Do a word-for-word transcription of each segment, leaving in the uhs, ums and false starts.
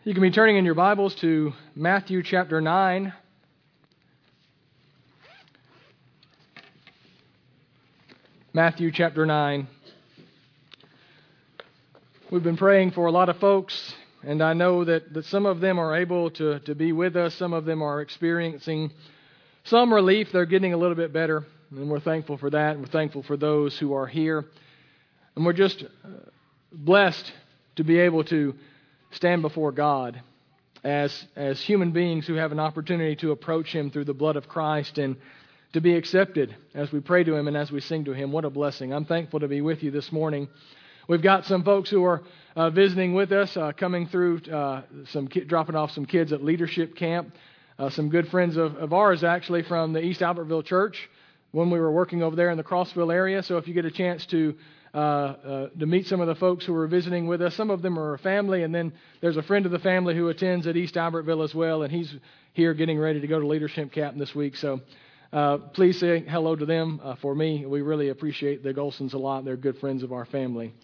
You can be turning in your Bibles to Matthew chapter nine. Matthew chapter nine. We've been praying for a lot of folks, and I know that, that some of them are able to, to be with us. Some of them are experiencing some relief. They're getting a little bit better, and we're thankful for that. We're thankful for those who are here. And we're just blessed to be able to stand before God as as human beings who have an opportunity to approach Him through the blood of Christ and to be accepted as we pray to Him and as we sing to Him. What a blessing. I'm thankful to be with you this morning. We've got some folks who are uh, visiting with us, uh, coming through, uh, some ki- dropping off some kids at leadership camp. Uh, some good friends of, of ours actually from the East Albertville Church when we were working over there in the Crossville area. So if you get a chance to Uh, uh, to meet some of the folks who are visiting with us. Some of them are a family, and then there's a friend of the family who attends at East Albertville as well, and he's here getting ready to go to leadership camp this week. So uh, please say hello to them uh, for me. We really appreciate the Golsons a lot. They're good friends of our family.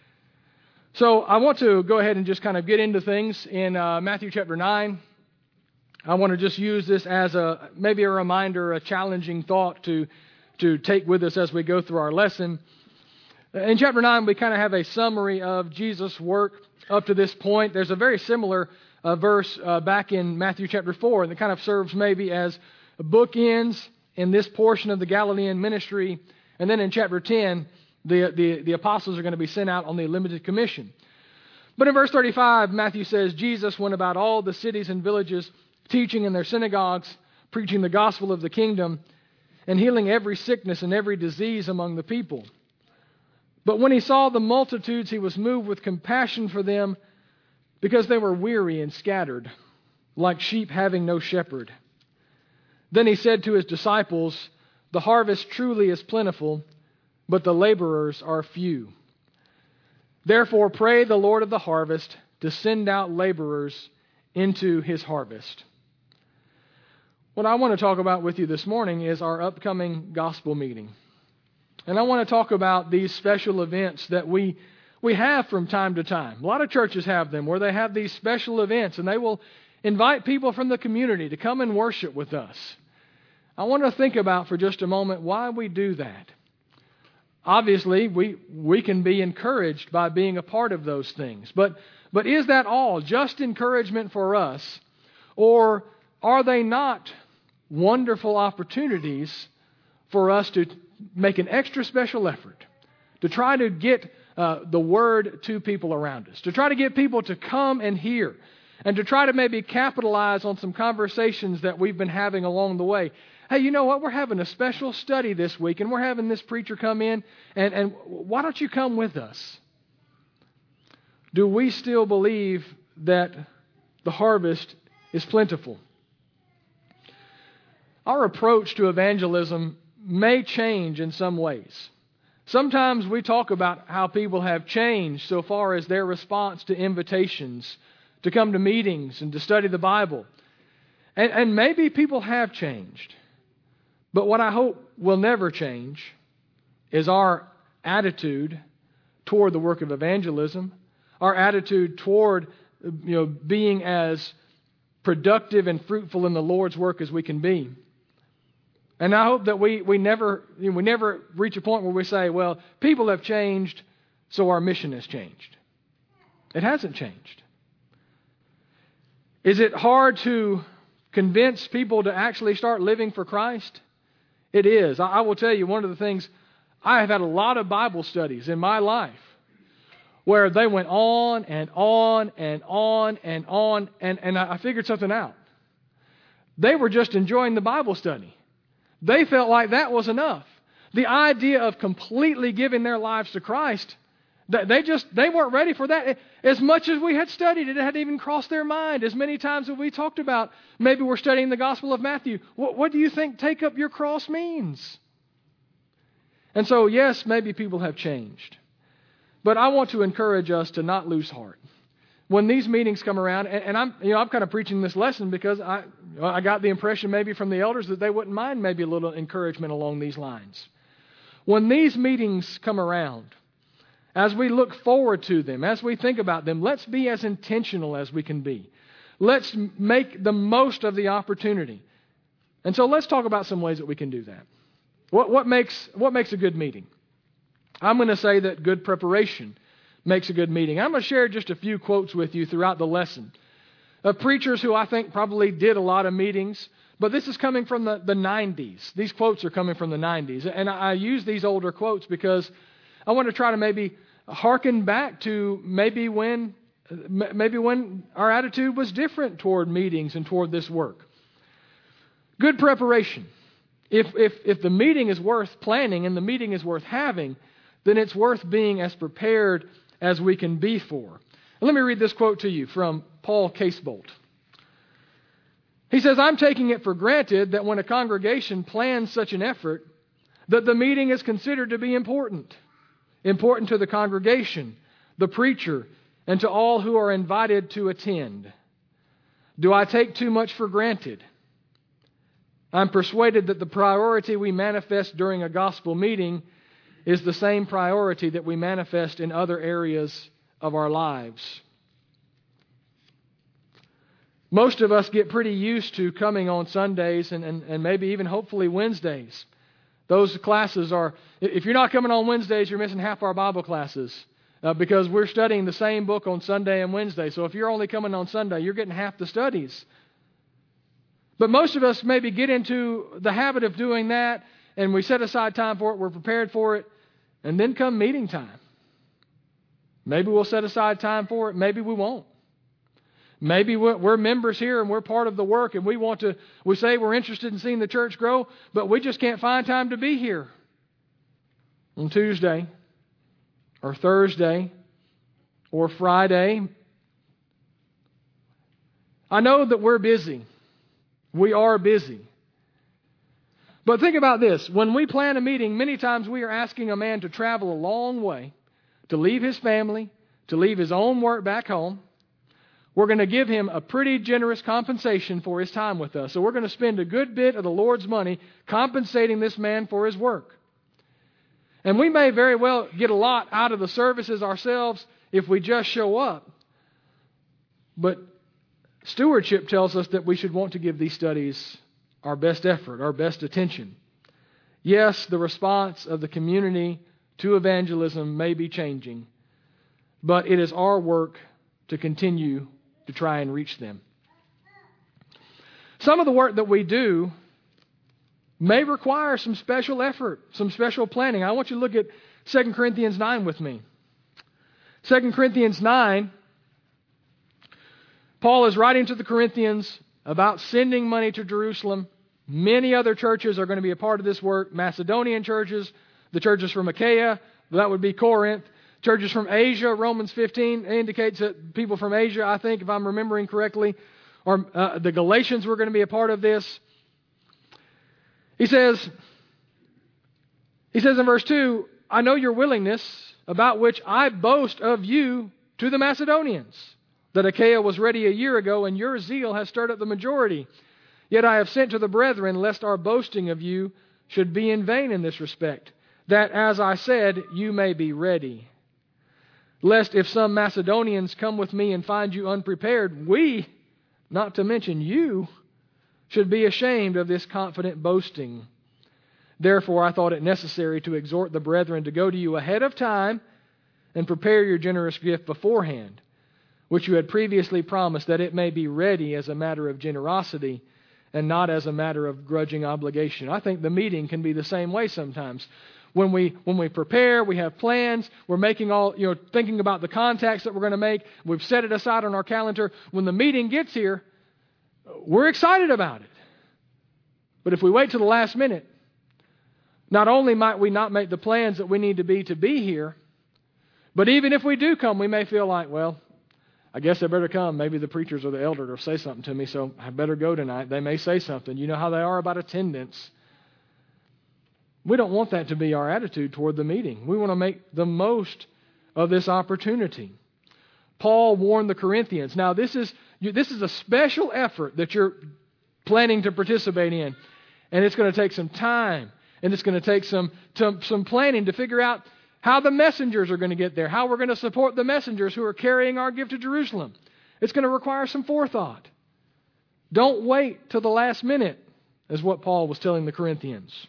So I want to go ahead and just kind of get into things in uh, Matthew chapter nine. I want to just use this as a maybe a reminder, a challenging thought to to take with us as we go through our lesson. In chapter nine, we kind of have a summary of Jesus' work up to this point. There's a very similar uh, verse uh, back in Matthew chapter four, and it kind of serves maybe as bookends in this portion of the Galilean ministry. And then in chapter ten, the, the, the apostles are going to be sent out on the limited commission. But in verse thirty-five, Matthew says, Jesus went about all the cities and villages, teaching in their synagogues, preaching the gospel of the kingdom, and healing every sickness and every disease among the people. But when he saw the multitudes, he was moved with compassion for them because they were weary and scattered, like sheep having no shepherd. Then he said to his disciples, "The harvest truly is plentiful, but the laborers are few. Therefore pray the Lord of the harvest to send out laborers into his harvest." What I want to talk about with you this morning is our upcoming gospel meeting. And I want to talk about these special events that we we have from time to time. A lot of churches have them where they have these special events and they will invite people from the community to come and worship with us. I want to think about for just a moment why we do that. Obviously, we we can be encouraged by being a part of those things. But but is that all? Just encouragement for us? Or are they not wonderful opportunities for us to make an extra special effort to try to get uh, the word to people around us, to try to get people to come and hear, and to try to maybe capitalize on some conversations that we've been having along the way? Hey, you know what? We're having a special study this week, and we're having this preacher come in, and, and why don't you come with us? Do we still believe that the harvest is plentiful? Our approach to evangelism may change in some ways. Sometimes we talk about how people have changed so far as their response to invitations to come to meetings and to study the Bible. And, and maybe people have changed. But what I hope will never change is our attitude toward the work of evangelism, our attitude toward, you know, being as productive and fruitful in the Lord's work as we can be. And I hope that we we never you know, we never reach a point where we say, well, people have changed, so our mission has changed. It hasn't changed. Is it hard to convince people to actually start living for Christ? It is. I, I will tell you, one of the things, I have had a lot of Bible studies in my life where they went on and on and on and on, and, and I figured something out. They were just enjoying the Bible study. They felt like that was enough. The idea of completely giving their lives to Christ, they just they weren't ready for that. As much as we had studied it, it hadn't even crossed their mind. As many times as we talked about, maybe we're studying the Gospel of Matthew. What, what do you think take up your cross means? And so, yes, maybe people have changed. But I want to encourage us to not lose heart. When these meetings come around, and, and I'm, you know, I'm kind of preaching this lesson because I, I got the impression maybe from the elders that they wouldn't mind maybe a little encouragement along these lines. When these meetings come around, as we look forward to them, as we think about them, let's be as intentional as we can be. Let's make the most of the opportunity. And so let's talk about some ways that we can do that. What, what makes, what makes a good meeting? I'm going to say that good preparation makes a good meeting. I'm going to share just a few quotes with you throughout the lesson of preachers who I think probably did a lot of meetings, but this is coming from the, the nineties. These quotes are coming from the nineties. And I, I use these older quotes because I want to try to maybe hearken back to maybe when, maybe when our attitude was different toward meetings and toward this work. Good preparation. If, if, if the meeting is worth planning and the meeting is worth having, then it's worth being as prepared as we can be for. And let me read this quote to you from Paul Casebolt. He says, I'm taking it for granted that when a congregation plans such an effort, that the meeting is considered to be important. Important to the congregation, the preacher, and to all who are invited to attend. Do I take too much for granted? I'm persuaded that the priority we manifest during a gospel meeting is the same priority that we manifest in other areas of our lives. Most of us get pretty used to coming on Sundays and, and, and maybe even hopefully Wednesdays. Those classes are, if you're not coming on Wednesdays, you're missing half our Bible classes uh, because we're studying the same book on Sunday and Wednesday. So if you're only coming on Sunday, you're getting half the studies. But most of us maybe get into the habit of doing that, and we set aside time for it, we're prepared for it, and then come meeting time. Maybe we'll set aside time for it, maybe we won't. Maybe we're members here and we're part of the work and we want to, we say we're interested in seeing the church grow, but we just can't find time to be here on Tuesday or Thursday or Friday. I know that we're busy. We are busy. But think about this. When we plan a meeting, many times we are asking a man to travel a long way, to leave his family, to leave his own work back home. We're going to give him a pretty generous compensation for his time with us. So we're going to spend a good bit of the Lord's money compensating this man for his work. And we may very well get a lot out of the services ourselves if we just show up. But stewardship tells us that we should want to give these studies our best effort, our best attention. Yes, the response of the community to evangelism may be changing, but it is our work to continue to try and reach them. Some of the work that we do may require some special effort, some special planning. I want you to look at Second Corinthians nine with me. Second Corinthians nine, Paul is writing to the Corinthians about sending money to Jerusalem. Many other churches are going to be a part of this work. Macedonian churches, the churches from Achaia, that would be Corinth. Churches from Asia, Romans fifteen indicates that people from Asia, I think, if I'm remembering correctly, or uh, the Galatians were going to be a part of this. He says, he says in verse two, I know your willingness, about which I boast of you to the Macedonians, that Achaia was ready a year ago, and your zeal has stirred up the majority. Yet I have sent to the brethren, lest our boasting of you should be in vain in this respect, that, as I said, you may be ready. Lest if some Macedonians come with me and find you unprepared, we, not to mention you, should be ashamed of this confident boasting. Therefore I thought it necessary to exhort the brethren to go to you ahead of time and prepare your generous gift beforehand, which you had previously promised, that it may be ready as a matter of generosity and not as a matter of grudging obligation. I think the meeting can be the same way sometimes. When we when we prepare, we have plans, we're making all, you know, thinking about the contacts that we're going to make, we've set it aside on our calendar. When the meeting gets here, we're excited about it. But if we wait till the last minute, not only might we not make the plans that we need to be to be here, but even if we do come, we may feel like, well, I guess I better come. Maybe the preachers or the elder will say something to me, so I better go tonight. They may say something. You know how they are about attendance. We don't want that to be our attitude toward the meeting. We want to make the most of this opportunity. Paul warned the Corinthians. Now, this is this is a special effort that you're planning to participate in, and it's going to take some time, and it's going to take some some planning to figure out how the messengers are going to get there, how we're going to support the messengers who are carrying our gift to Jerusalem. It's going to require some forethought. Don't wait till the last minute, is what Paul was telling the Corinthians.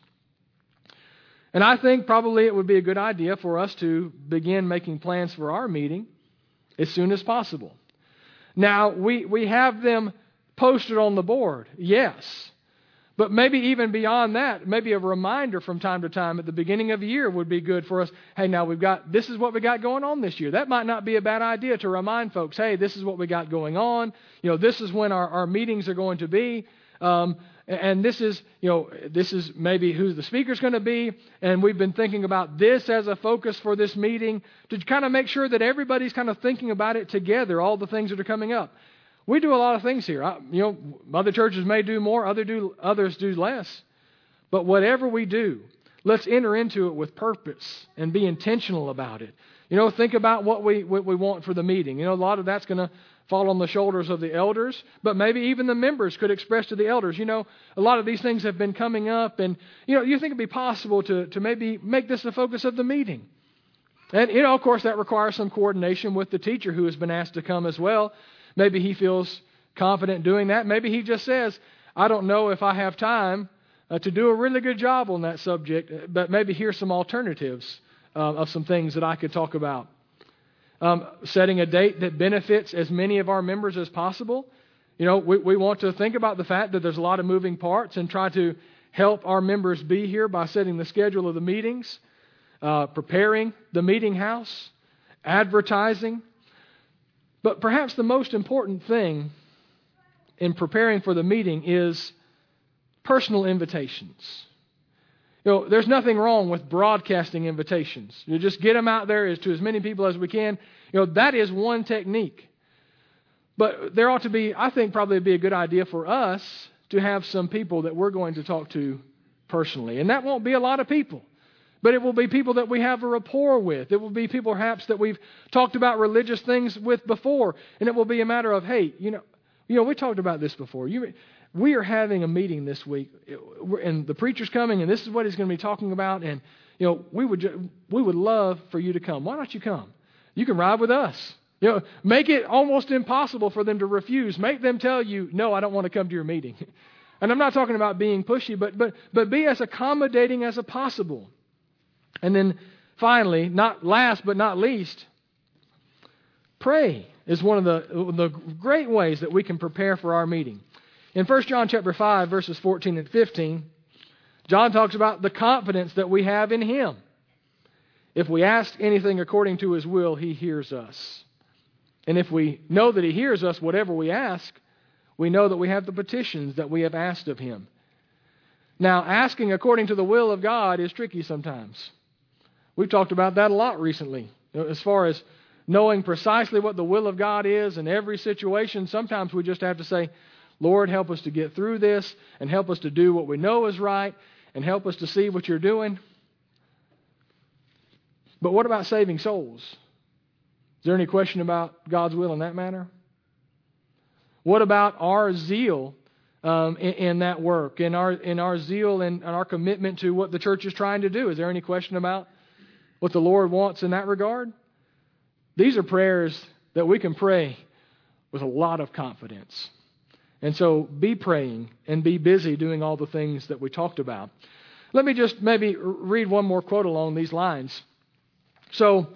And I think probably it would be a good idea for us to begin making plans for our meeting as soon as possible. Now, we, we have them posted on the board, yes. But maybe even beyond that, maybe a reminder from time to time at the beginning of the year would be good for us. Hey, now we've got, this is what we got going on this year. That might not be a bad idea to remind folks, hey, this is what we got going on. You know, this is when our, our meetings are going to be. Um, and this is, you know, this is maybe who the speaker's going to be. And we've been thinking about this as a focus for this meeting to kind of make sure that everybody's kind of thinking about it together, all the things that are coming up. We do a lot of things here. I, you know, other churches may do more, other do, others do less. But whatever we do, let's enter into it with purpose and be intentional about it. You know, think about what we what we want for the meeting. You know, a lot of that's going to fall on the shoulders of the elders, but maybe even the members could express to the elders. You know, a lot of these things have been coming up, and you know, you think it'd be possible to to maybe make this the focus of the meeting. And you know, of course, that requires some coordination with the teacher who has been asked to come as well. Maybe he feels confident doing that. Maybe he just says, I don't know if I have time uh, to do a really good job on that subject, but maybe here's some alternatives uh, of some things that I could talk about. Um, setting a date that benefits as many of our members as possible. You know, we, we want to think about the fact that there's a lot of moving parts and try to help our members be here by setting the schedule of the meetings, uh, preparing the meeting house, advertising. But perhaps the most important thing in preparing for the meeting is personal invitations. You know, there's nothing wrong with broadcasting invitations. You just get them out there as to as many people as we can. You know, that is one technique. But there ought to be, I think probably be a good idea for us to have some people that we're going to talk to personally. And that won't be a lot of people. But it will be people that we have a rapport with. It will be people perhaps that we've talked about religious things with before. And it will be a matter of, hey, you know, you know, we talked about this before. You, we are having a meeting this week, and the preacher's coming, and this is what he's going to be talking about. And you know, we would ju- we would love for you to come. Why don't you come? You can ride with us. You know, make it almost impossible for them to refuse. Make them tell you, no, I don't want to come to your meeting. And I'm not talking about being pushy, but but but be as accommodating as possible. And then finally, not last but not least, pray is one of the, the great ways that we can prepare for our meeting. In First John chapter five, verses fourteen and fifteen, John talks about the confidence that we have in Him. If we ask anything according to His will, He hears us. And if we know that He hears us, whatever we ask, we know that we have the petitions that we have asked of Him. Now, asking according to the will of God is tricky sometimes. We've talked about that a lot recently. As far as knowing precisely what the will of God is in every situation, sometimes we just have to say, Lord, help us to get through this and help us to do what we know is right and help us to see what You're doing. But what about saving souls? Is there any question about God's will in that matter? What about our zeal um, in, in that work, in our in our zeal and our commitment to what the church is trying to do? Is there any question about what the Lord wants in that regard? These are prayers that we can pray with a lot of confidence. And so be praying and be busy doing all the things that we talked about. Let me just maybe read one more quote along these lines. So,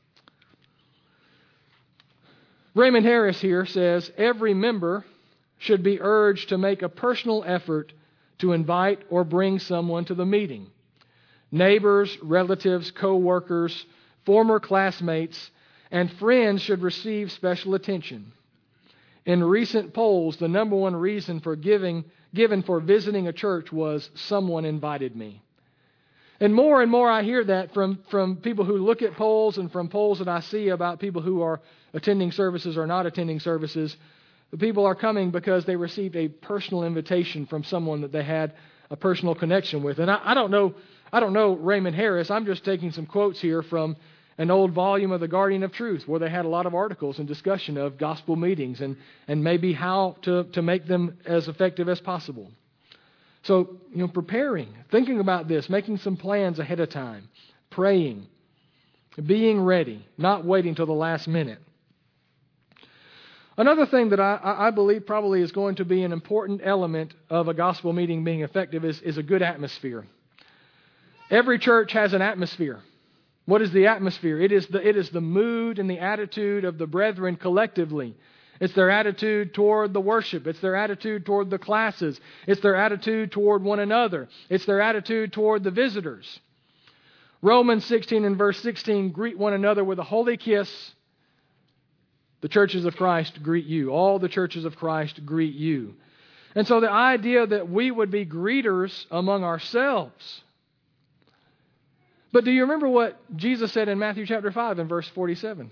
Raymond Harris here says, every member should be urged to make a personal effort to invite or bring someone to the meeting. Neighbors, relatives, co-workers, former classmates, and friends should receive special attention. In recent polls, the number one reason for giving given for visiting a church was someone invited me. And more and more I hear that from, from people who look at polls and from polls that I see about people who are attending services or not attending services. The people are coming because they received a personal invitation from someone that they had a personal connection with. And I, I don't know I don't know Raymond Harris. I'm just taking some quotes here from an old volume of the Guardian of Truth where they had a lot of articles and discussion of gospel meetings and, and maybe how to, to make them as effective as possible. So, you know, preparing, thinking about this, making some plans ahead of time, praying, being ready, not waiting till the last minute. Another thing that I, I believe probably is going to be an important element of a gospel meeting being effective is, is a good atmosphere. Every church has an atmosphere. What is the atmosphere? It is the, it is the mood and the attitude of the brethren collectively. It's their attitude toward the worship. It's their attitude toward the classes. It's their attitude toward one another. It's their attitude toward the visitors. Romans sixteen and verse sixteen, greet one another with a holy kiss. The churches of Christ greet you. All the churches of Christ greet you. And so the idea that we would be greeters among ourselves. But do you remember what Jesus said in Matthew chapter five and verse forty-seven?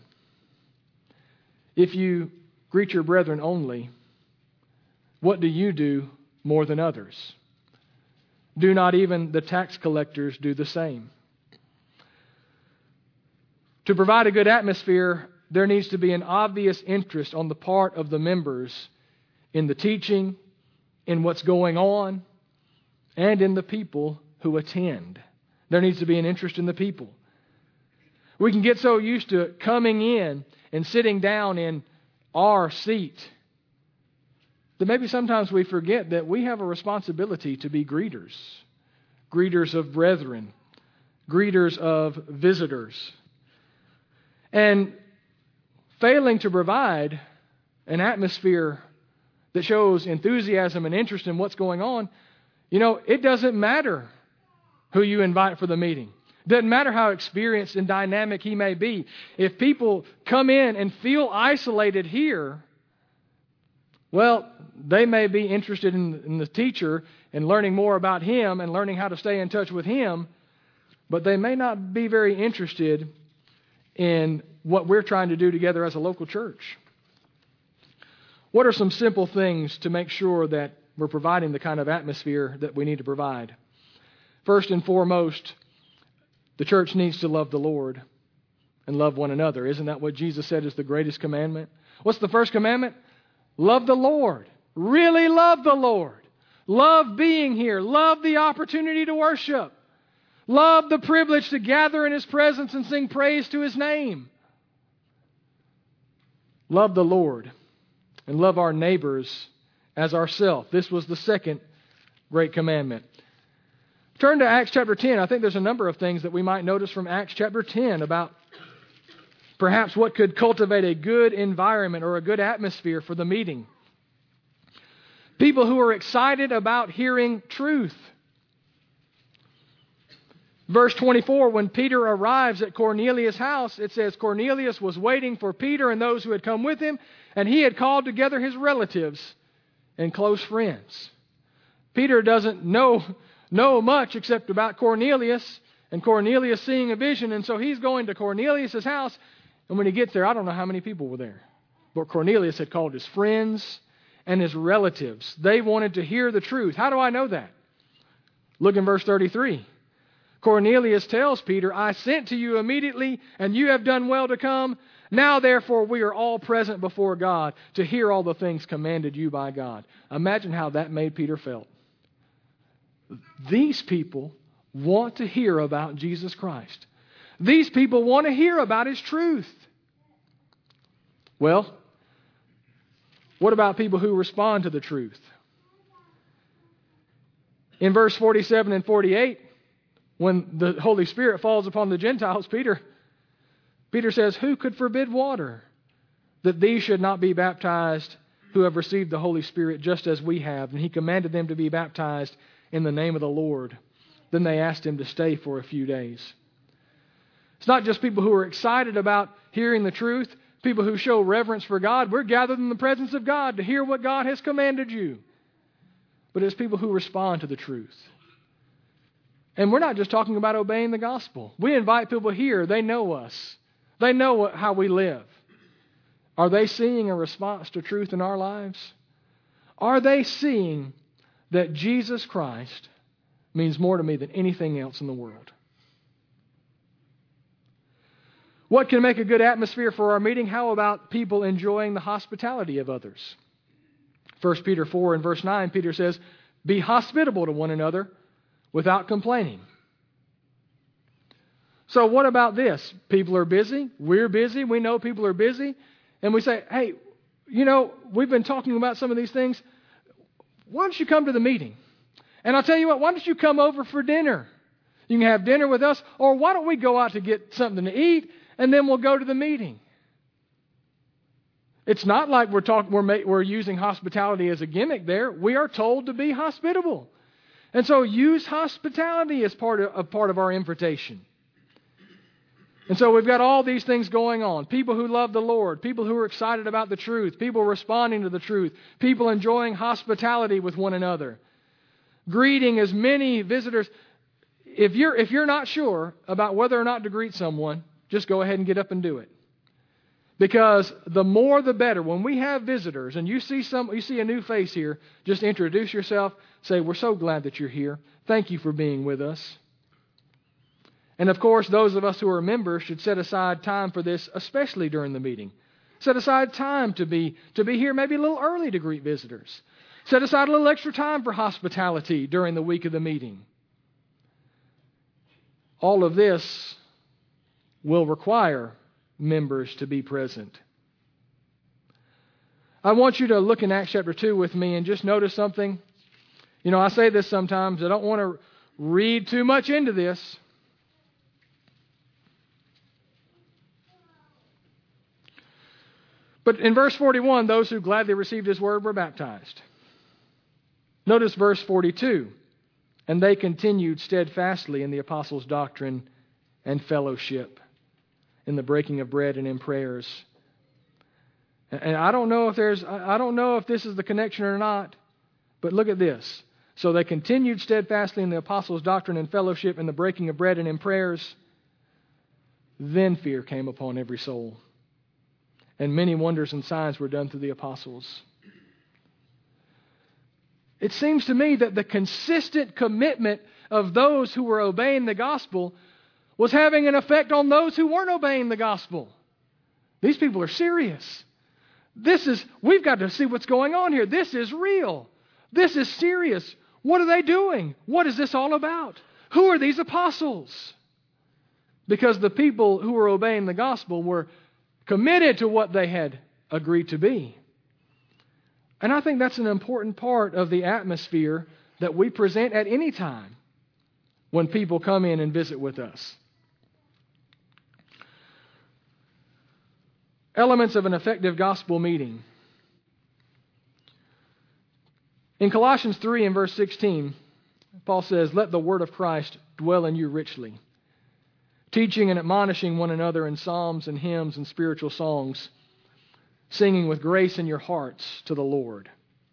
If you greet your brethren only, what do you do more than others? Do not even the tax collectors do the same? To provide a good atmosphere, there needs to be an obvious interest on the part of the members in the teaching, in what's going on, and in the people who attend. There needs to be an interest in the people. We can get so used to coming in and sitting down in our seat that maybe sometimes we forget that we have a responsibility to be greeters. Greeters of brethren. Greeters of visitors. And failing to provide an atmosphere that shows enthusiasm and interest in what's going on, you know, it doesn't matter who you invite for the meeting. Doesn't matter how experienced and dynamic he may be. If people come in and feel isolated here, well, they may be interested in, in the teacher and learning more about him and learning how to stay in touch with him, but they may not be very interested in what we're trying to do together as a local church. What are some simple things to make sure that we're providing the kind of atmosphere that we need to provide? First and foremost, the church needs to love the Lord and love one another. Isn't that what Jesus said is the greatest commandment? What's the first commandment? Love the Lord. Really love the Lord. Love being here. Love the opportunity to worship. Love the privilege to gather in His presence and sing praise to His name. Love the Lord and love our neighbors as ourselves. This was the second great commandment. Turn to Acts chapter ten. I think there's a number of things that we might notice from Acts chapter ten about perhaps what could cultivate a good environment or a good atmosphere for the meeting. People who are excited about hearing truth. Verse twenty-four, when Peter arrives at Cornelius' house, it says Cornelius was waiting for Peter and those who had come with him, and he had called together his relatives and close friends. Peter doesn't know, know much except about Cornelius, and Cornelius seeing a vision, and so he's going to Cornelius' house, and when he gets there, I don't know how many people were there. But Cornelius had called his friends and his relatives. They wanted to hear the truth. How do I know that? Look in verse thirty-three. Cornelius tells Peter, I sent to you immediately, and you have done well to come. Now, therefore, we are all present before God to hear all the things commanded you by God. Imagine how that made Peter feel. These people want to hear about Jesus Christ. These people want to hear about His truth. Well, what about people who respond to the truth? In verse forty-seven and forty-eight, when the Holy Spirit falls upon the Gentiles, Peter, Peter says, who could forbid water that these should not be baptized who have received the Holy Spirit just as we have? And he commanded them to be baptized in the name of the Lord. Then they asked him to stay for a few days. It's not just people who are excited about hearing the truth, people who show reverence for God. We're gathered in the presence of God to hear what God has commanded you. But it's people who respond to the truth. And we're not just talking about obeying the gospel. We invite people here. They know us. They know what, how we live. Are they seeing a response to truth in our lives? Are they seeing that Jesus Christ means more to me than anything else in the world? What can make a good atmosphere for our meeting? How about people enjoying the hospitality of others? First Peter four and verse nine, Peter says, be hospitable to one another without complaining. So what about this? People are busy. We're busy. We know people are busy. And we say, hey, you know, we've been talking about some of these things. Why don't you come to the meeting? And I'll tell you what, why don't you come over for dinner? You can have dinner with us, or why don't we go out to get something to eat, and then we'll go to the meeting. It's not like we're talking, we're, ma- we're using hospitality as a gimmick there. We are told to be hospitable. And so use hospitality as part of, a part of our invitation. And so we've got all these things going on. People who love the Lord, people who are excited about the truth, people responding to the truth, people enjoying hospitality with one another, greeting as many visitors. If you're, if you're not sure about whether or not to greet someone, just go ahead and get up and do it. Because the more the better. When we have visitors and you see some, you see a new face here, just introduce yourself. Say, we're so glad that you're here. Thank you for being with us. And of course, those of us who are members should set aside time for this, especially during the meeting. Set aside time to be, to be here maybe a little early to greet visitors. Set aside a little extra time for hospitality during the week of the meeting. All of this will require members to be present. I want you to look in Acts chapter two with me and just notice something. You know, I say this sometimes. I don't want to read too much into this. But in verse forty-one, those who gladly received His word were baptized. Notice verse forty-two. And they continued steadfastly in the apostles' doctrine and fellowship, in the breaking of bread and in prayers. And I don't know if there's, I don't know if this is the connection or not, but look at this. So they continued steadfastly in the apostles' doctrine and fellowship, in the breaking of bread and in prayers. Then fear came upon every soul, and many wonders and signs were done through the apostles. It seems to me that the consistent commitment of those who were obeying the gospel was having an effect on those who weren't obeying the gospel. These people are serious. This is, we've got to see what's going on here. This is real. This is serious. What are they doing? What is this all about? Who are these apostles? Because the people who were obeying the gospel were committed to what they had agreed to be. And I think that's an important part of the atmosphere that we present at any time when people come in and visit with us. Elements of an effective gospel meeting. In Colossians three and verse sixteen, Paul says, "Let the word of Christ dwell in you richly, teaching and admonishing one another in psalms and hymns and spiritual songs, singing with grace in your hearts to the Lord."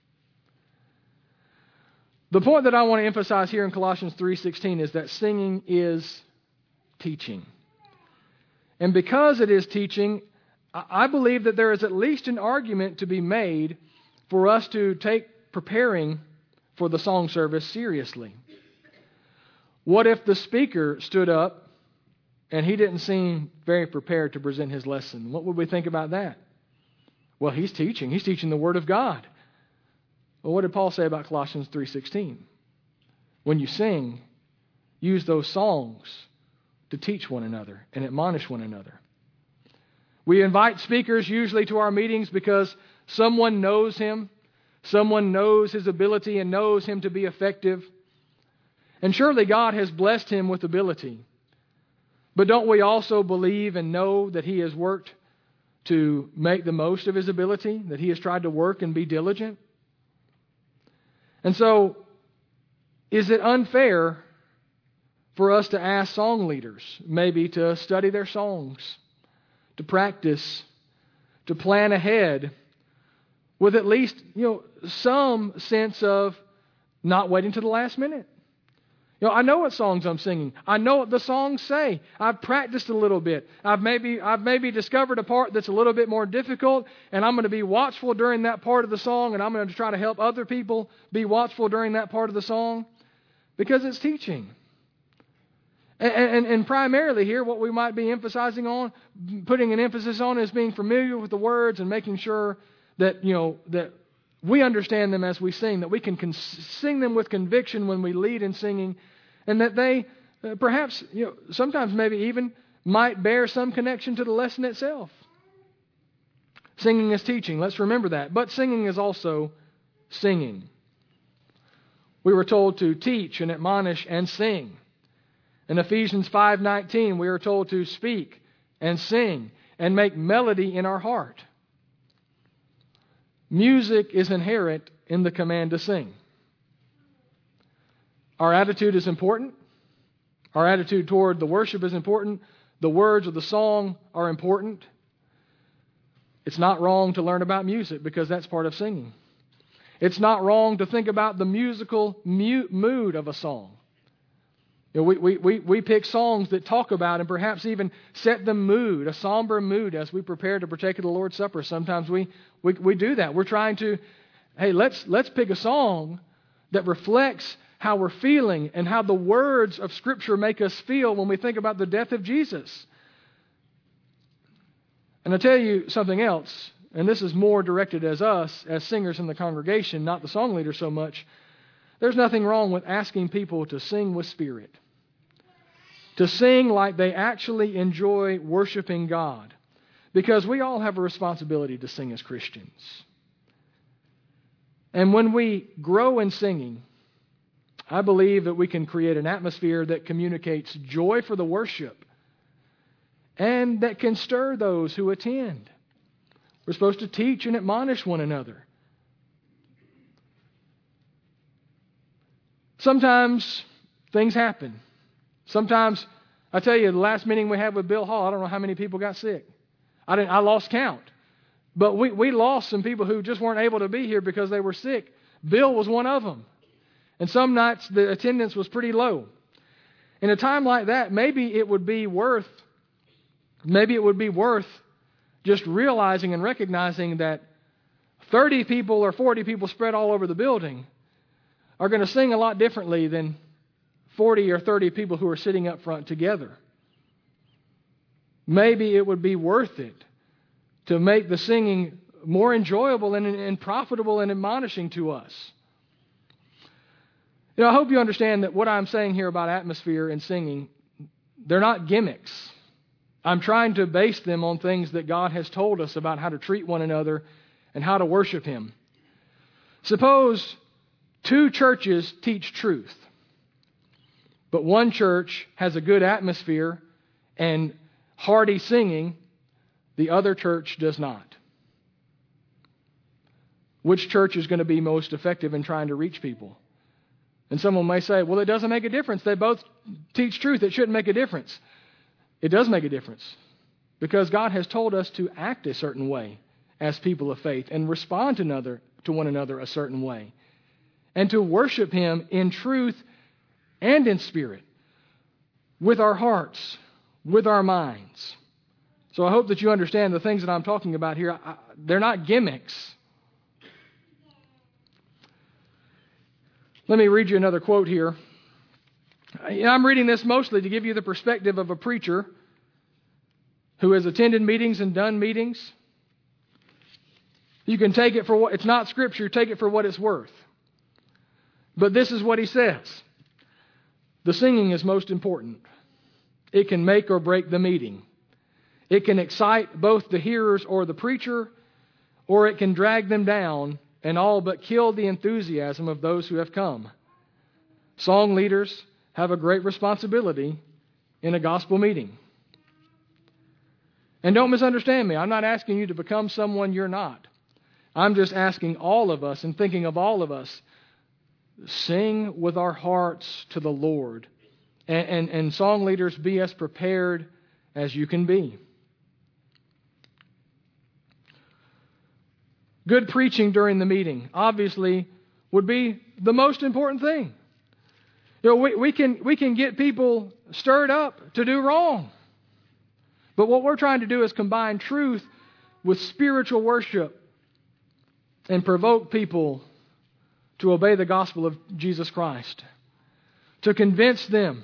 The point that I want to emphasize here in Colossians three sixteen is that singing is teaching. And because it is teaching, I believe that there is at least an argument to be made for us to take preparing for the song service seriously. What if the speaker stood up and he didn't seem very prepared to present his lesson? What would we think about that? Well, he's teaching. He's teaching the Word of God. Well, what did Paul say about Colossians three sixteen? When you sing, use those songs to teach one another and admonish one another. We invite speakers usually to our meetings because someone knows him, someone knows his ability and knows him to be effective. And surely God has blessed him with ability. But don't we also believe and know that he has worked to make the most of his ability, that he has tried to work and be diligent? And so, is it unfair for us to ask song leaders maybe to study their songs, to practice, to plan ahead with at least, you know, some sense of not waiting to the last minute? You know, I know what songs I'm singing. I know what the songs say. I've practiced a little bit. I've maybe I've maybe discovered a part that's a little bit more difficult, and I'm going to be watchful during that part of the song, and I'm going to try to help other people be watchful during that part of the song, because it's teaching. And, and, and primarily here, what we might be emphasizing on, putting an emphasis on, is being familiar with the words and making sure that, you know, that we understand them as we sing, that we can con- sing them with conviction when we lead in singing, and that they uh, perhaps, you know, sometimes maybe even might bear some connection to the lesson itself. Singing is teaching. Let's remember that. But singing is also singing. We were told to teach and admonish and sing. In Ephesians five nineteen, we are told to speak and sing and make melody in our heart. Music is inherent in the command to sing. Our attitude is important. Our attitude toward the worship is important. The words of the song are important. It's not wrong to learn about music because that's part of singing. It's not wrong to think about the musical mu- mood of a song. You know, we, we, we, we pick songs that talk about and perhaps even set the mood, a somber mood as we prepare to partake of the Lord's Supper. Sometimes we, we, we do that. We're trying to, hey, let's, let's pick a song that reflects how we're feeling and how the words of Scripture make us feel when we think about the death of Jesus. And I'll tell you something else, and this is more directed as us, as singers in the congregation, not the song leader so much. There's nothing wrong with asking people to sing with spirit, to sing like they actually enjoy worshiping God, because we all have a responsibility to sing as Christians. And when we grow in singing, I believe that we can create an atmosphere that communicates joy for the worship and that can stir those who attend. We're supposed to teach and admonish one another. Sometimes things happen. Sometimes, I tell you, the last meeting we had with Bill Hall, I don't know how many people got sick. I didn't. I lost count. But we, we lost some people who just weren't able to be here because they were sick. Bill was one of them. And some nights the attendance was pretty low. In a time like that, maybe it would be worth, maybe it would be worth just realizing and recognizing that thirty people or forty people spread all over the building are going to sing a lot differently than forty or thirty people who are sitting up front together. Maybe it would be worth it to make the singing more enjoyable and, and profitable and admonishing to us. You know, I hope you understand that what I'm saying here about atmosphere and singing, they're not gimmicks. I'm trying to base them on things that God has told us about how to treat one another and how to worship Him. Suppose two churches teach truth, but one church has a good atmosphere and hearty singing, the other church does not. Which church is going to be most effective in trying to reach people? And someone may say, well, it doesn't make a difference. They both teach truth. It shouldn't make a difference. It does make a difference because God has told us to act a certain way as people of faith and respond to another, to one another a certain way and to worship Him in truth and in spirit with our hearts, with our minds. So I hope that you understand the things that I'm talking about here. I, they're not gimmicks. Let me read you another quote here. I'm reading this mostly to give you the perspective of a preacher who has attended meetings and done meetings. You can take it for what, it's not Scripture, take it for what it's worth. But this is what he says. The singing is most important. It can make or break the meeting. It can excite both the hearers or the preacher, or it can drag them down and all but kill the enthusiasm of those who have come. Song leaders have a great responsibility in a gospel meeting. And don't misunderstand me. I'm not asking you to become someone you're not. I'm just asking all of us and thinking of all of us, sing with our hearts to the Lord. And, and, and song leaders, be as prepared as you can be. Good preaching during the meeting, obviously, would be the most important thing. You know, we, we can we can get people stirred up to do wrong. But what we're trying to do is combine truth with spiritual worship and provoke people to obey the gospel of Jesus Christ, to convince them.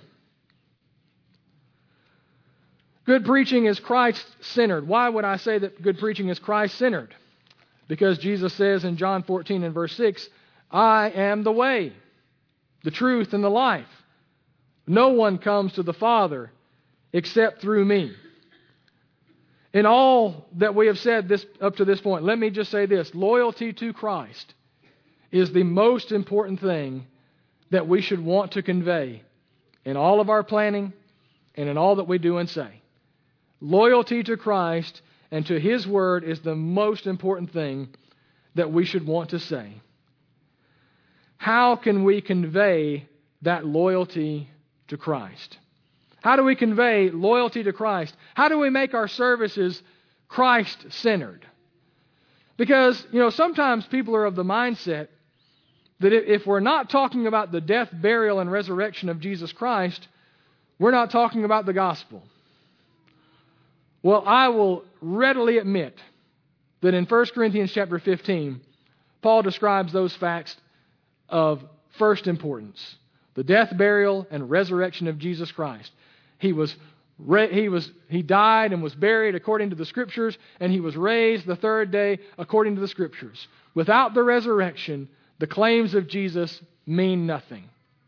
Good preaching is Christ-centered. Why would I say that good preaching is Christ-centered? Because Jesus says in John fourteen and verse six, I am the way, the truth, and the life. No one comes to the Father except through me. In all that we have said this up to this point, let me just say this. Loyalty to Christ is the most important thing that we should want to convey in all of our planning and in all that we do and say. Loyalty to Christ and to His Word is the most important thing that we should want to say. How can we convey that loyalty to Christ? How do we convey loyalty to Christ? How do we make our services Christ-centered? Because, you know, sometimes people are of the mindset that if we're not talking about the death, burial, and resurrection of Jesus Christ, we're not talking about the gospel. Well, I will readily admit that in First Corinthians chapter fifteen, Paul describes those facts of first importance: the death, burial, and resurrection of Jesus Christ. He was he was he died and was buried according to the Scriptures, and He was raised the third day according to the Scriptures. Without the resurrection, the claims of Jesus mean nothing.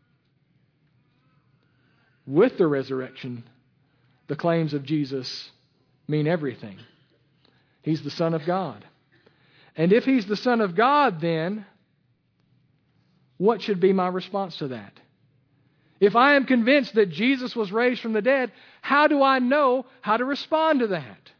With the resurrection, the claims of Jesus mean everything. He's the Son of God. And if He's the Son of God, then what should be my response to that? If I am convinced that Jesus was raised from the dead, how do I know how to respond to that?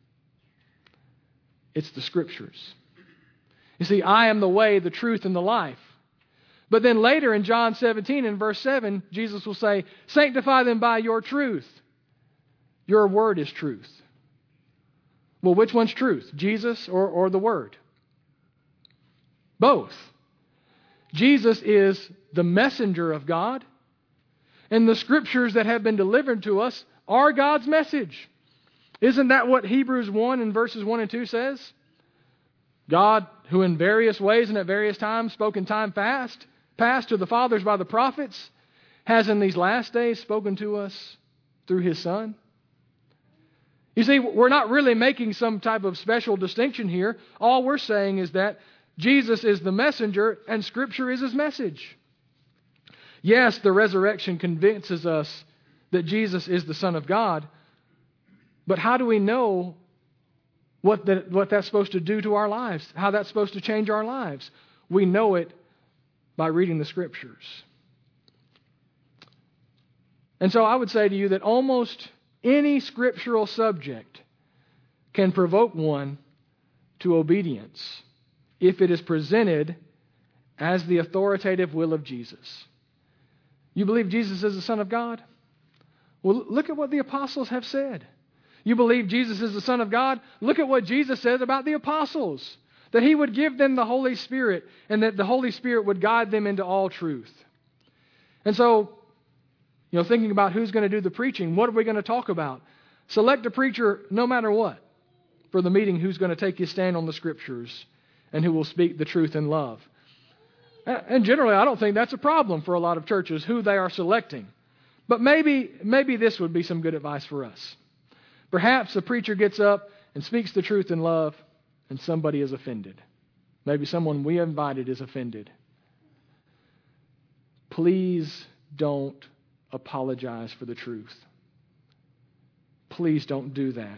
It's the Scriptures. You see, I am the way, the truth, and the life. But then later in John seventeen, in verse seven, Jesus will say, sanctify them by your truth. Your word is truth. Well, which one's truth? Jesus or, or the Word? Both. Jesus is the messenger of God, and the Scriptures that have been delivered to us are God's message. Isn't that what Hebrews one and verses one and two says? God, who in various ways and at various times spoke in time past, past to the fathers by the prophets, has in these last days spoken to us through His Son. You see, we're not really making some type of special distinction here. All we're saying is that Jesus is the messenger and Scripture is His message. Yes, the resurrection convinces us that Jesus is the Son of God, but how do we know what, the, what that's supposed to do to our lives, how that's supposed to change our lives? We know it by reading the Scriptures. And so I would say to you that almost any scriptural subject can provoke one to obedience if it is presented as the authoritative will of Jesus. You believe Jesus is the Son of God? Well, look at what the apostles have said. You believe Jesus is the Son of God? Look at what Jesus says about the apostles. That He would give them the Holy Spirit and that the Holy Spirit would guide them into all truth. And so, you know, thinking about who's going to do the preaching, what are we going to talk about? Select a preacher no matter what for the meeting who's going to take his stand on the Scriptures and who will speak the truth in love. And generally, I don't think that's a problem for a lot of churches, who they are selecting. But maybe, maybe this would be some good advice for us. Perhaps a preacher gets up and speaks the truth in love, and somebody is offended. Maybe someone we invited is offended. Please don't apologize for the truth. Please don't do that.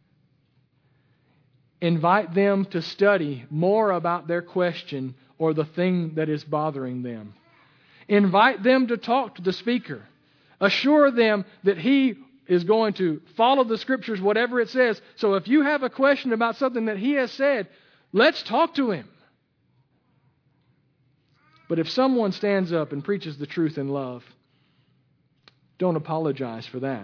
Invite them to study more about their question or the thing that is bothering them. Invite them to talk to the speaker. Assure them that he is going to follow the Scriptures, whatever it says. So if you have a question about something that he has said, let's talk to him. But if someone stands up and preaches the truth in love, don't apologize for that.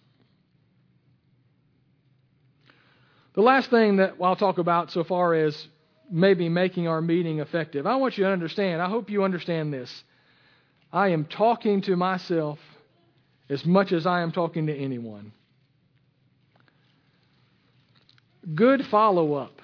The last thing that I'll talk about so far as maybe making our meeting effective, I want you to understand, I hope you understand this. I am talking to myself as much as I am talking to anyone. Good follow-up.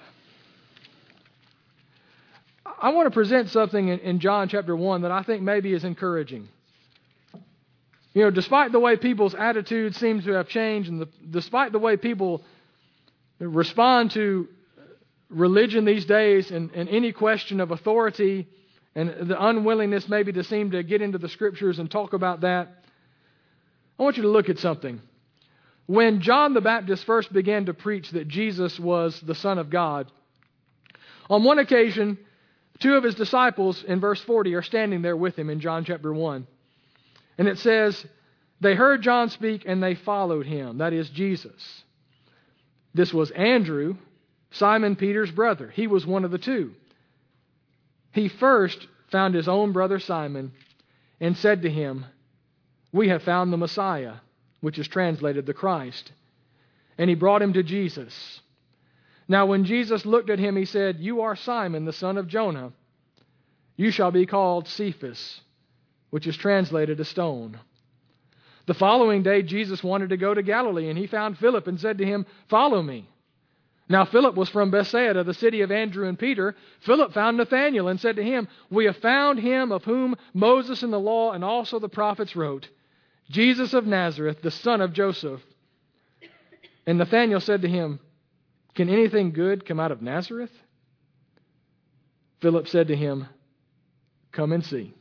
I want to present something in, in John chapter one that I think maybe is encouraging. You know, despite the way people's attitudes seem to have changed, and the, despite the way people respond to religion these days and, and any question of authority and the unwillingness maybe to seem to get into the Scriptures and talk about that, I want you to look at something. When John the Baptist first began to preach that Jesus was the Son of God, on one occasion, two of his disciples in verse forty are standing there with him in John chapter one. And it says, they heard John speak and they followed him. That is Jesus. This was Andrew, Simon Peter's brother. He was one of the two. He first found his own brother Simon and said to him, we have found the Messiah, which is translated the Christ. And he brought him to Jesus. Now when Jesus looked at him, he said, you are Simon, the son of Jonah. You shall be called Cephas, which is translated a stone. The following day, Jesus wanted to go to Galilee, and he found Philip and said to him, follow me. Now Philip was from Bethsaida, the city of Andrew and Peter. Philip found Nathanael and said to him, we have found him of whom Moses in the law and also the prophets wrote, Jesus of Nazareth, the son of Joseph. And Nathanael said to him, can anything good come out of Nazareth? Philip said to him, come and see.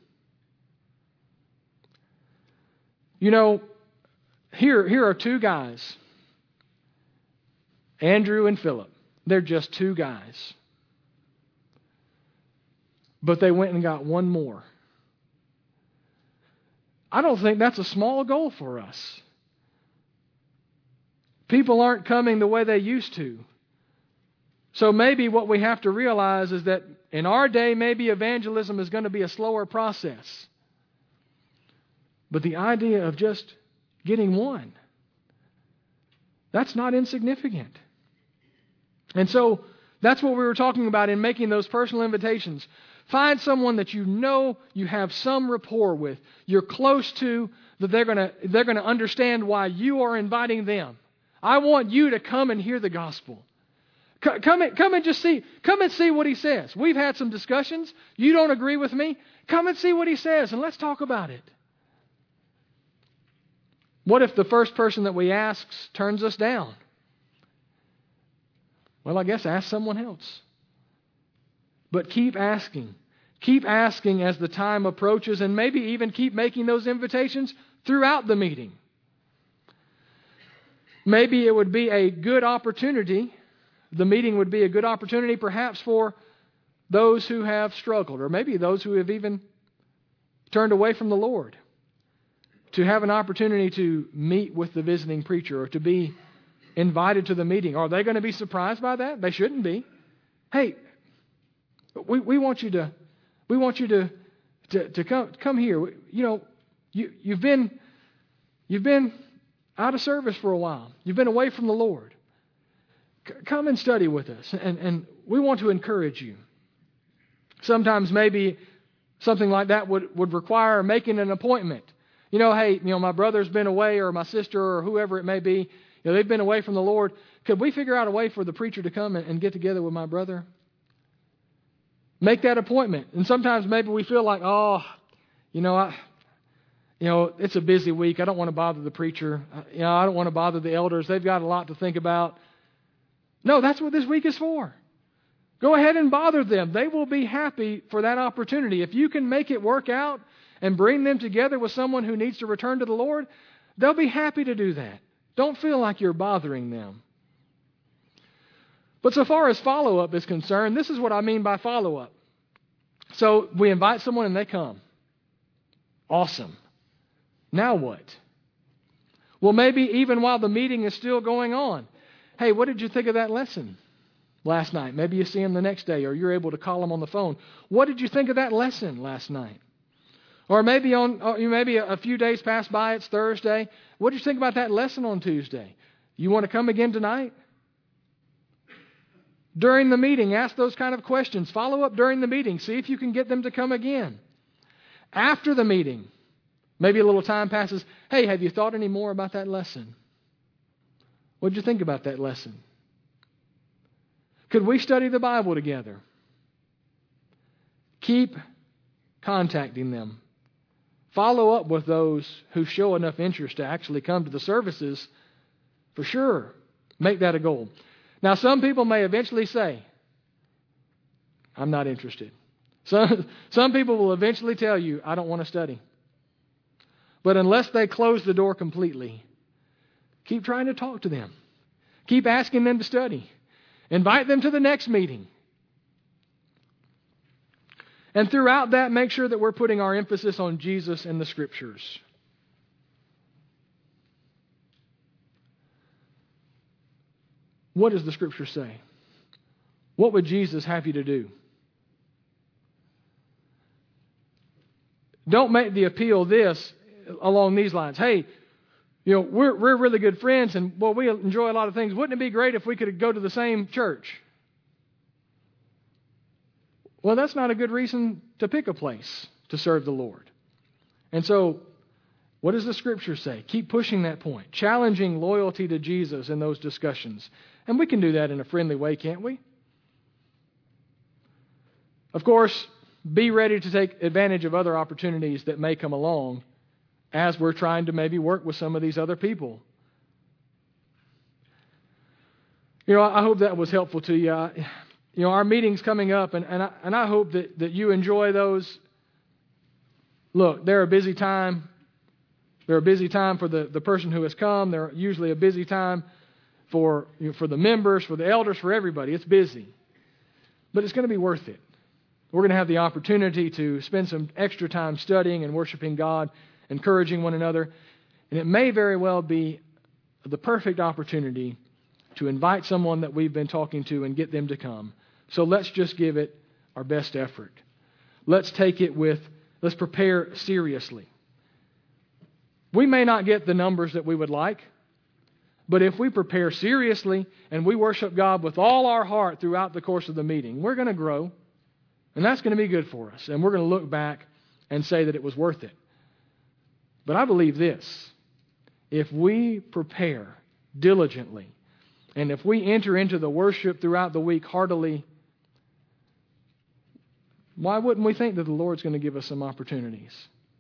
You know, here, here are two guys, Andrew and Philip. They're just two guys. But they went and got one more. I don't think that's a small goal for us. People aren't coming the way they used to. So maybe what we have to realize is that in our day, maybe evangelism is going to be a slower process. But the idea of just getting one, that's not insignificant. And so that's what we were talking about in making those personal invitations. Find someone that you know you have some rapport with, you're close to, that they're going to they're going to understand why you are inviting them. I want you to come and hear the gospel. C- come and, come and just see, come and see what he says. We've had some discussions. You don't agree with me? Come and see what he says and let's talk about it. What if the first person that we ask turns us down? Well, I guess ask someone else. But keep asking. Keep asking as the time approaches, and maybe even keep making those invitations throughout the meeting. Maybe it would be a good opportunity, the meeting would be a good opportunity perhaps for those who have struggled, or maybe those who have even turned away from the Lord, to have an opportunity to meet with the visiting preacher or to be invited to the meeting. Are they going to be surprised by that? They shouldn't be. Hey, we, we want you to we want you to to, to come come here. You know, you you've been you've been out of service for a while. You've been away from the Lord. C- come and study with us, and and we want to encourage you. Sometimes maybe something like that would, would require making an appointment. You know, hey, you know, my brother's been away, or my sister, or whoever it may be. You know, they've been away from the Lord. Could we figure out a way for the preacher to come and, and get together with my brother? Make that appointment. And sometimes maybe we feel like, oh, you know, I, you know, it's a busy week. I don't want to bother the preacher. You know, I don't want to bother the elders. They've got a lot to think about. No, that's what this week is for. Go ahead and bother them. They will be happy for that opportunity. If you can make it work out and bring them together with someone who needs to return to the Lord, they'll be happy to do that. Don't feel like you're bothering them. But so far as follow-up is concerned, this is what I mean by follow-up. So we invite someone and they come. Awesome. Now what? Well, maybe even while the meeting is still going on. Hey, what did you think of that lesson last night? Maybe you see them the next day, or you're able to call them on the phone. What did you think of that lesson last night? Or maybe on, or maybe a few days pass by, it's Thursday. What did you think about that lesson on Tuesday? You want to come again tonight? During the meeting, ask those kind of questions. Follow up during the meeting. See if you can get them to come again. After the meeting, maybe a little time passes. Hey, have you thought any more about that lesson? What did you think about that lesson? Could we study the Bible together? Keep contacting them. Follow up with those who show enough interest to actually come to the services. For sure, make that a goal. Now, some people may eventually say, I'm not interested. Some, some people will eventually tell you, I don't want to study. But unless they close the door completely, Keep trying to talk to them. Keep asking them to study. Invite them to the next meeting. And throughout that, make sure that we're putting our emphasis on Jesus and the Scriptures. What does the Scripture say? What would Jesus have you to do? Don't make the appeal this along these lines. Hey, you know, we're we're really good friends and well, we enjoy a lot of things. Wouldn't it be great if we could go to the same church? Well, that's not a good reason to pick a place to serve the Lord. And so, what does the Scripture say? Keep pushing that point, challenging loyalty to Jesus in those discussions. And we can do that in a friendly way, can't we? Of course, be ready to take advantage of other opportunities that may come along as we're trying to maybe work with some of these other people. You know, I hope that was helpful to you. I, you know, our meeting's coming up, and, and, I, and I hope that, that you enjoy those. Look, they're a busy time. They're a busy time for the, the person who has come. They're usually a busy time for, you know, for the members, for the elders, for everybody. It's busy. But it's going to be worth it. We're going to have the opportunity to spend some extra time studying and worshiping God, encouraging one another. And it may very well be the perfect opportunity to invite someone that we've been talking to and get them to come. So let's just give it our best effort. Let's take it with, let's prepare seriously. We may not get the numbers that we would like, but if we prepare seriously and we worship God with all our heart throughout the course of the meeting, we're going to grow. And that's going to be good for us. And we're going to look back and say that it was worth it. But I believe this. If we prepare diligently, and if we enter into the worship throughout the week heartily, why wouldn't we think that the Lord's going to give us some opportunities?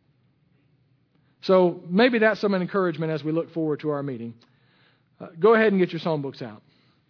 So maybe that's some encouragement as we look forward to our meeting. Uh, go ahead and get your songbooks out.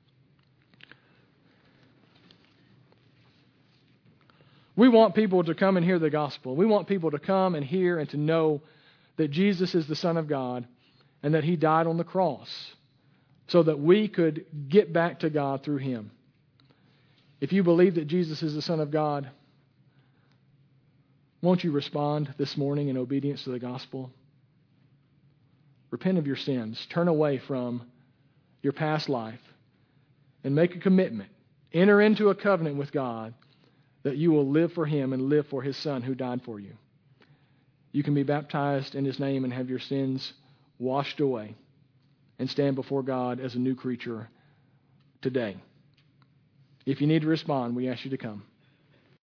We want people to come and hear the gospel. We want people to come and hear and to know that Jesus is the Son of God and that He died on the cross so that we could get back to God through Him. If you believe that Jesus is the Son of God, won't you respond this morning in obedience to the gospel? Repent of your sins. Turn away from your past life and make a commitment. Enter into a covenant with God that you will live for Him and live for His Son who died for you. You can be baptized in His name and have your sins washed away and stand before God as a new creature today. If you need to respond, we ask you to come.